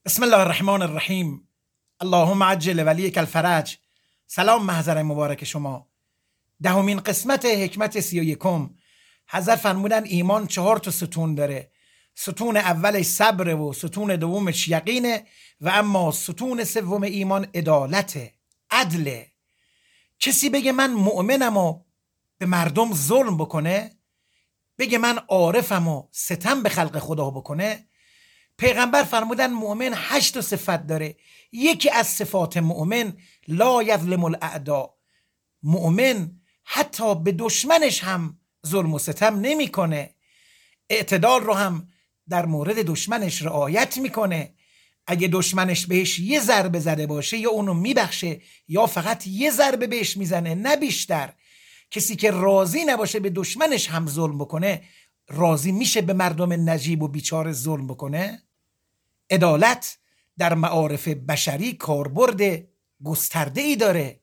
بسم الله الرحمن الرحیم. اللهم عجل ولیک الفرج. سلام محضر مبارک شما. دهمین قسمت حکمت 31. حضرت فرمودن ایمان 4 تا ستون داره. ستون اولش صبر و ستون دومش یقینه و اما ستون سوم ایمان عدالته، عدله. کسی بگه من مؤمنم و به مردم ظلم بکنه، بگه من عارفم و ستم به خلق خدا بکنه، پیغمبر فرمودن مؤمن 8 صفت داره. یکی از صفات مؤمن لا یظلم الاعداء، مؤمن حتی به دشمنش هم ظلم و ستم نمیکنه، اعتدال رو هم در مورد دشمنش رعایت میکنه. اگه دشمنش بهش یه ضربه زده باشه یا اونو میبخشه یا فقط یه ضربه بهش میزنه، نه بیشتر. کسی که راضی نباشه به دشمنش هم ظلم بکنه، راضی میشه به مردم نجیب و بیچاره ظلم بکنه؟ عدالت در معارف بشری کاربرد گسترده‌ای داره.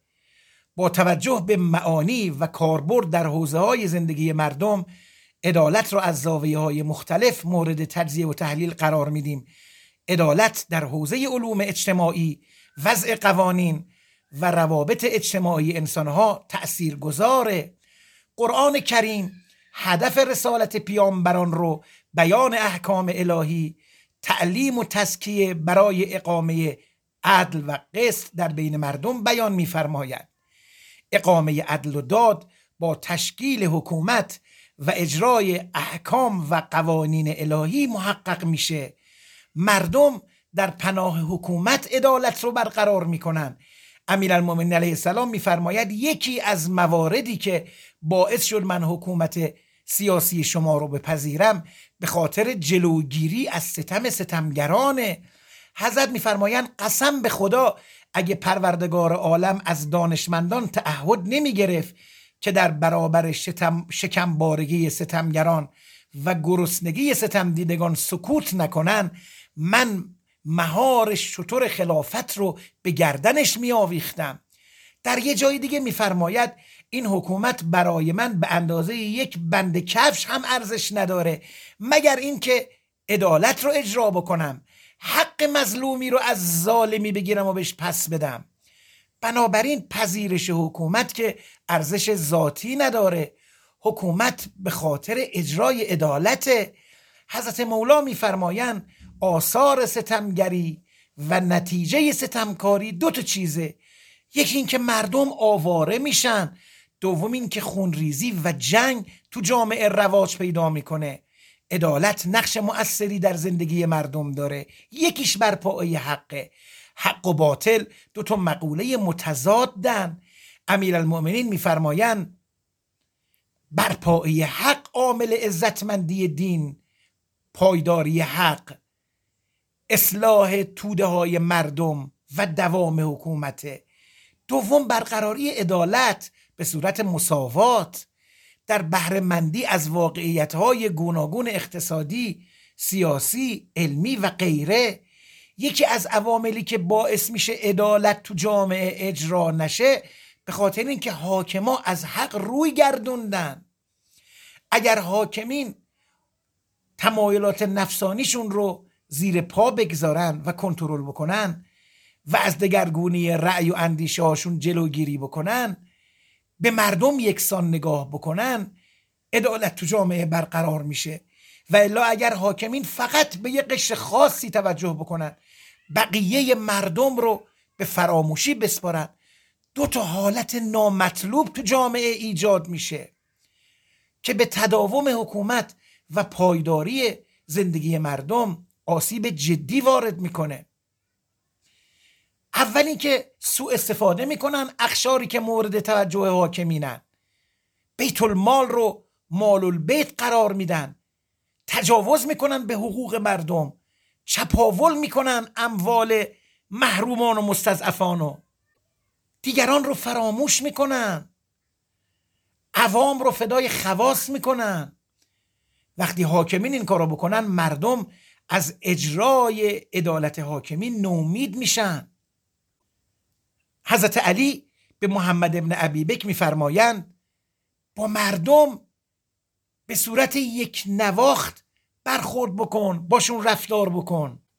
با توجه به معانی و کاربرد در حوزه‌های زندگی مردم، عدالت را از زاویه‌های مختلف مورد تجزیه و تحلیل قرار میدیم. عدالت در حوزه علوم اجتماعی، وضع قوانین و روابط اجتماعی انسانها تأثیر گذاره. قرآن کریم هدف رسالت پیامبران رو بیان احکام الهی، تعلیم و تزکیه برای اقامه عدل و قسط در بین مردم بیان می‌فرماید. اقامه عدل و داد با تشکیل حکومت و اجرای احکام و قوانین الهی محقق میشه. مردم در پناه حکومت عدالت رو برقرار میکنن. امیرالمومنین علیه السلام میفرماید یکی از مواردی که باعث شد من حکومت سیاسی شما رو بپذیرم به خاطر جلوگیری از ستمگرانه. حضرت میفرمایند قسم به خدا اگه پروردگار عالم از دانشمندان تعهد نمی گرفت که در برابر شکمبارگی ستمگران و گرسنگی ستم دیدگان سکوت نکنن، من مهار شتر خلافت رو به گردنش می آویختم. در یه جای دیگه میفرماید این حکومت برای من به اندازه یک بند کفش هم ارزش نداره مگر اینکه عدالت رو اجرا بکنم، حق مظلومی رو از ظالمی بگیرم و بهش پس بدم. بنابراین پذیرش حکومت که ارزش ذاتی نداره، حکومت به خاطر اجرای عدالت. حضرت مولا میفرمایند آثار ستمگری و نتیجه ستمکاری 2 چیزه. یکی این که مردم آواره میشن، دوم این که خونریزی و جنگ تو جامعه رواج پیدا میکنه. عدالت نقش مؤثری در زندگی مردم داره. یکیش برپایی حقه. حق و باطل 2 مقوله متضادن. امیرالمومنین میفرمایند برپایی حق عامل عزتمندی دین، پایداری حق، اصلاح توده های مردم و دوام حکومته. دوم برقراری عدالت به صورت مساوات در بهره‌مندی از واقعیت‌های گوناگون اقتصادی، سیاسی، علمی و غیره. یکی از عواملی که باعث میشه عدالت تو جامعه اجرا نشه به خاطر اینکه حاکما از حق روی گردوندن. اگر حاکمین تمایلات نفسانیشون رو زیر پا بگذارن و کنترل بکنن و از دگرگونی رأی و اندیشه هاشون جلوگیری بکنن، به مردم یکسان نگاه بکنن، عدالت تو جامعه برقرار میشه. و الا اگر حاکمین فقط به یه قشر خاصی توجه بکنن، بقیه مردم رو به فراموشی بسپارن، 2 حالت نامطلوب تو جامعه ایجاد میشه که به تداوم حکومت و پایداری زندگی مردم آسیب جدی وارد میکنه. اولی که سوء استفاده میکنن اقشاری که مورد توجه حاکمینن، بیت المال رو مال البیت قرار میدن، تجاوز میکنن به حقوق مردم، چپاول میکنن اموال محرومان و مستضعفانو، دیگران رو فراموش میکنن، عوام رو فدای خواص میکنن. وقتی حاکمین این کارو بکنن مردم از اجرای عدالت حاکمین نومید میشن. حضرت علی به محمد ابن ابی بکر میفرمایند با مردم به صورت یک نواخت برخورد بکن، باشون رفتار بکن.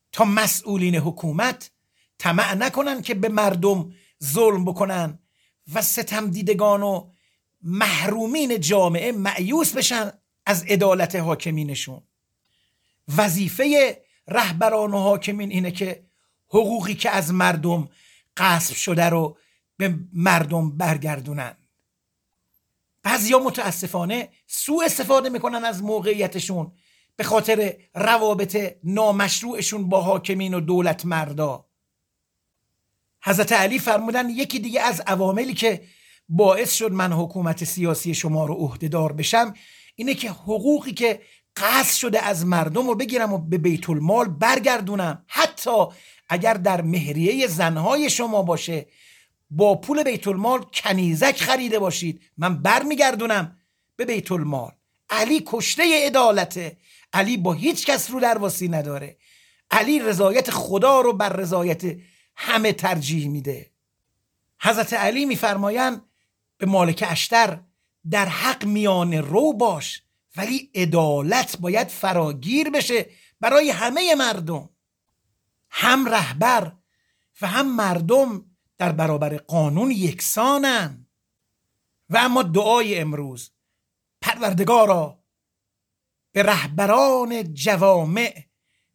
تا مسئولین حکومت طمع نکنن که به مردم ظلم بکنن و ستم دیدگان و محرومین جامعه مایوس بشن از عدالت حاکمینشون. وظیفه رهبران و حاکمین اینه که حقوقی که از مردم غصب شده رو به مردم برگردونن. بعضیا متاسفانه سوء استفاده میکنن از موقعیتشون به خاطر روابط نامشروعشون با حاکمین و دولت مردا. حضرت علی فرمودن یکی دیگه از عواملی که باعث شد من حکومت سیاسی شما رو عهدهدار بشم اینه که حقوقی که غصب شده از مردم رو بگیرم و به بیت المال برگردونم، حتی اگر در مهریه زنهای شما باشه، با پول بیت المال کنیزک خریده باشید، من برمیگردونم به بیت المال. علی کشته عدالته. علی با هیچ کس رو درواسی نداره. علی رضایت خدا رو بر رضایت همه ترجیح میده. حضرت علی میفرمایند به مالک اشتر در حق میان رو باش، ولی عدالت باید فراگیر بشه برای همه مردم. هم رهبر و هم مردم در برابر قانون یکسانن. و اما دعای امروز: پروردگارا به رهبران جوامع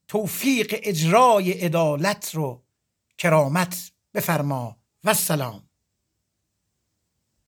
توفیق اجرای عدالت رو کرامت بفرما. و السلام.